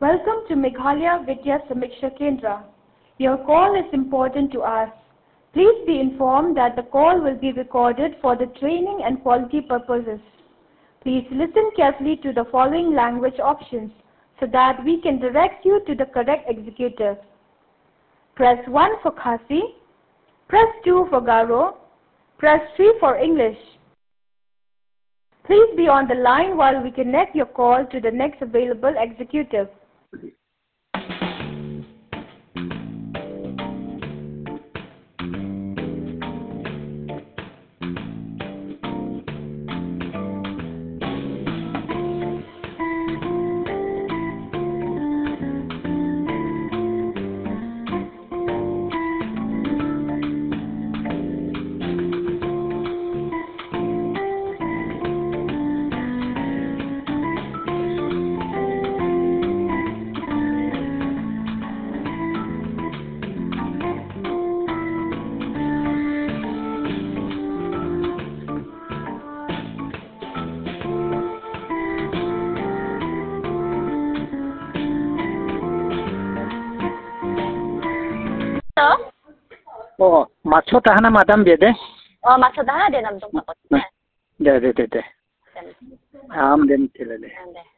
Welcome to Meghalaya Vidya Samiksha Kendra. Your call is important to us. Please be informed that the call will be recorded for the training and quality purposes. Please listen carefully to the following language options so that we can direct you to the correct executive. Press 1 for Khasi, press 2 for Garo, press 3 for English. Please be on the line while we connect your call to the next available executive. Oh, macho tahana madam bede. Oh, macho tahana dia nam tong pakot. De. Am dem tilale.